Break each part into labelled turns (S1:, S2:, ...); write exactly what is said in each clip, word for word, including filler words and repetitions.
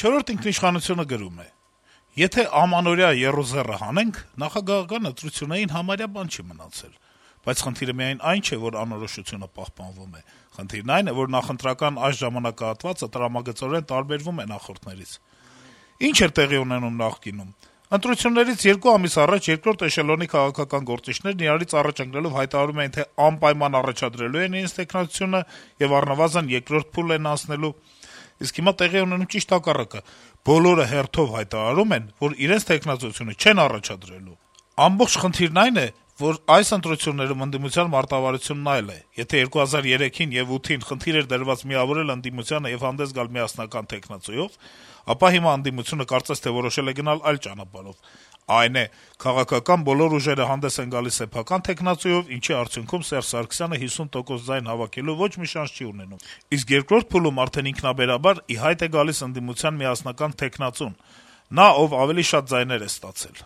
S1: Չորրորդ ինքնիշխանությունը գրում է. - «Եթե ամանորյա եռուզեռը հանենք, նախագահական ընտրություններին համարյա բան չի մնացել: Բայց խնդիրը միայն այն չէ, որ անորոշությունը պահպանվում է: Խնդիրն այն է, որ նախընտրական այս ժամանակահատվածը տրամագծորեն տարբերվում է նախորդներից: Ինչ էր տեղի ունենում նախկինում: Ընտրություններից երկու ամիս առաջ երկրորդ էշելոնի քաղաքական գործիչներն իրարից առաջ ընկնելով հայտարարում էին, թե անպայման առաջադրելու են իրենց թեկնածությունը եւ առնվազն երկրորդ փուլ են անցնելու: Իսկ հիմա տեղի է ունենում ճիշտ հակառակը. բոլորը հերթով հայտարարում են, որ իրենց թեկնածությունը չեն առաջադրելու: Ամբողջ խնդիրն այն է, որ այս ընտրություններում ընդդիմության մարտավարությունն այլ է: Եթե երկու հազար երեքին եւ ութին խնդիր էր դրված միավորել ընդդիմությանը եւ հանդես գալ միասնական թեկնածուով, ապա հիմա ընդդիմությունը կարծես թե որոշել է գնալ այլ ճանապարհով: Այն է, քաղաքական բոլոր ուժերը հանդես են գալիս սեփական թեկնածուով, ինչի արդյունքում Սերժ Սարգսյանը հիսուն տոկոս ձայն հավաքելու ոչ մի շանս չի ունենում: Իսկ երկրորդ փուլում արդեն ինքնաբերաբար ի հայտ է գալիս ընդդիմության միասնական թեկնածուն: Նա, ով ավելի շատ ձայներ է ստացել»: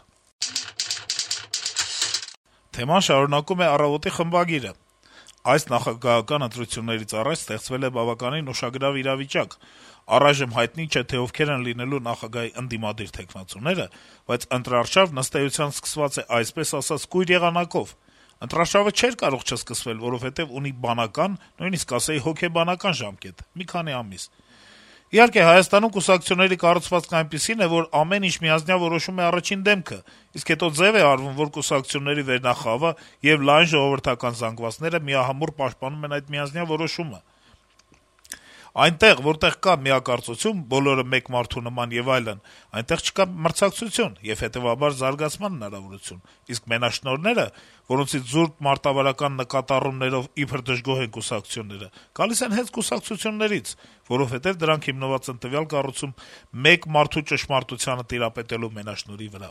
S1: Թեման շարունակում է «Առավոտ»-ի խմբագիրը. - «Այս նախագահական ընտրություններից առաջ ստեղծվել է բավականին ուշագրավ իրավիճակ: Առայժմ հայտնի չէ, թե ովքեր են լինելու նախագահի ընդդիմադիր թեկնածուները, բայց ընտրարշավն ըստ էության սկսված է, այսպես ասած, կույր եղանակով: Ընտրարշավը չէր կարող չսկսվել, որովհետեւ ունի բանական, նույնիսկ կասեի հոգեբանական ժամկետ՝ մի քանի ամիս: Իհարկե, Հայաստանում կուսակցությունների կառուցվածքն այնպիսին է, որ ամեն ինչ միանձնյա որոշում է առաջին դեմքը, իսկ հետո ձեւ է արվում, որ կուսակցությունների վերնախավը եւ լայն ժողովրդական զանգվածները միահամուռ պաշտպանում են այդ միանձնյա որոշումը: Այնտեղ, որտեղ կա միակարծություն, բոլորը մեկ մարդու նման եւ այլն, այնտեղ չկա մրցակցություն եւ, հետեւաբար, զարգացման հնարավորություն: Իսկ մենաշնորհները, որոնցից զուրկ մարտավարական նկատառումներով իբր դժգոհ են կուսակցությունները, գալիս են հենց կուսակցություններից, որովհետեւ դրանք հիմնված են տվյալ կառույցում մեկ մարդու ճշմարտությանը տիրապետելու մենաշնորհի վրա»: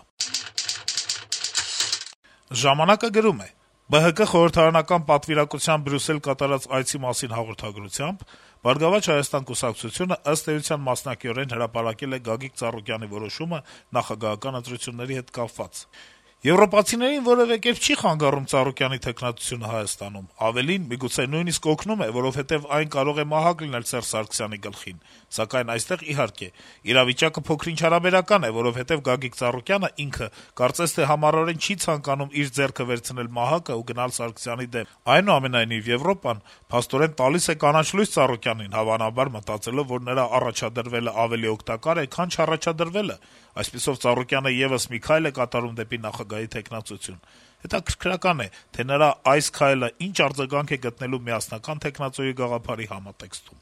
S1: «Ժամանակ»-ը գրում է. - «ԲՀԿ խորհրդարանական պատվիրակության Բրյուսել կատարած այցի մասին հաղորդագրությամբ «Բարգավաճ Հայաստան» կուսակցությունը ըստ էության մասնակիորեն հրապարակել է Գագիկ Ծառուկյանի որոշումը նախագահական ընտրությունների հետ կապված: Եվրոպացիներին որեւէ կերպ չի խանգարում Ծառուկյանի թեկնածությունը Հայաստանում: Ավելին, միգուցե նույնիսկ օգնում է, որովհետեւ այն կարող է մահակ լինել Սերժ Սարգսյանի գլխին: Սակայն այստեղ, իհարկե, իրավիճակը փոքր-ինչ հարաբերական է, որովհետեւ Գագիկ Ծառուկյանը ինքը կարծես թե համառորեն չի ցանկանում իր ձեռքը վերցնել մահակը ու գնալ Սարգսյանի դեմ: Այնուամենայնիվ, Եվրոպան փաստորեն տալիս է կանաչ լույս Ծառուկյանին, հավանաբար մտածելով, որ նրա առաջադրվելը ավելի օգտակար է, քան չառաջադրվելը: Այսպիսով, Ծառուկյանը եւս մի քայլ է կատարում դեպի նախագահի թեկնածություն: Հետաքրքրական է, թե նրա այս քայլը ինչ արձագանք է գտնելու միասնական թեկնածուի գաղափարի համատեքստում»: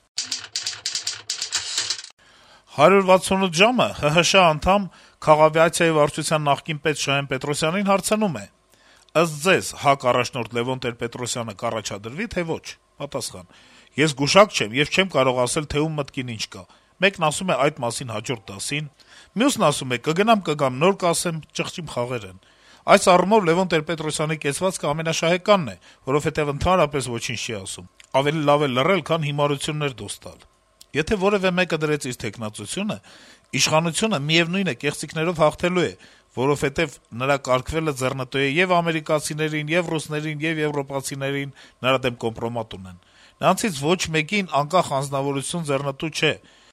S1: «հարյուր վաթսունութ ժամ»-ը ՀՀՇ անդամ, Քաղավիացիայի վարչության նախկին պետ Շահեն Պետրոսյանին հարցնում է. - «Ըստ ձեզ, ՀԱԿ առաջնորդ Լեւոն Տեր-Պետրոսյանը կառաջադրվի, թե ոչ»: Պատասխան. - «Ես գուշակ չեմ եւ չեմ կարող ասել, թե ում մտքին ինչ կա: Մեկն ասում է այդ մասին հաջորդ դասին, մյուսն ասում է կգնամ կգամ, նոր կասեմ, ճղճիմ խաղեր են: Այս առումով Լեւոն Տեր-Պետրոսյանի կեցվածքը ամենաշահեկանն է, որովհետեւ ընդհանրապես ոչինչ չի ասում: Ավելի լավ է լռել, քան հիմարություններ դուրս տալ: Եթե որեւէ մեկը դրեց իր թեկնածությունը, իշխանությունը, միեւնույն է, կեղծիքներով հաղթելու է, որովհետեւ նրա կարգվելը ձեռնտու է ե'ւ ամերիկացիներին, ե'ւ ռուսներին, ե'ւ եվրոպացիներին նրա դեմ կոմպրոմատ ունեն: Նրանցից ոչ մեկին, անկախ անձնավորություն, ձեռնտու չէ»: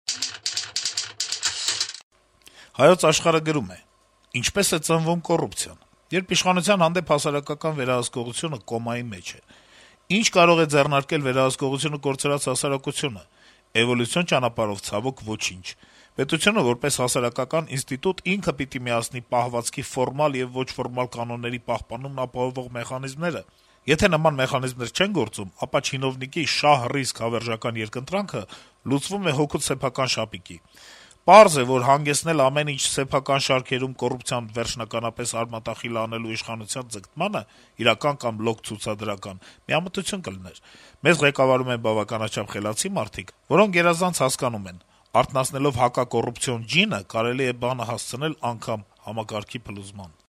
S1: «Հայոց Աշխարհ»-ը գրում է. - «Ինչպե՞ս է ծնվում կոռուպցիան: Երբ իշխանության հանդեպ հասարակական վերահսկողությունը կոմայի մեջ է, ի՞նչ կարող է ձեռնարկել վերահսկողությունը կորցրած հասարակությունը: Էվոլյուցիոն ճանապարհով, ցավոք, ոչինչ: Պետությունը, որպես հասարակական ինստիտուտ, ինքը պիտի միացնի պահվածքի ֆորմալ եւ ոչ ֆորմալ կանոնների պահպանումն ապահովող մեխանիզմները: Եթե նման մեխանիզմներ չեն գործում, ապա չինովնիկի շահ-ռիսկ հավերժական երկընտրանքը լուծվում է հօգուտ սեփական շապիկի: Պարզ է, որ հանգեցնել ամեն ինչ սեփական շարքերում կոռուպցիան վերջնականապես արմատախիլ անելու իշխանության ձգտմանը, իրական կամ լոկ ցուցադրական, միամտություն կլիներ: Մեզ ղեկավարում են բավականաչափ խելացի մարդիկ, որոնք գերազանց հասկանում են. արթնացնելով հակակոռուպցիոն ջինը, կարելի է բանը հասցնել անգամ համակարգի փլուզման»: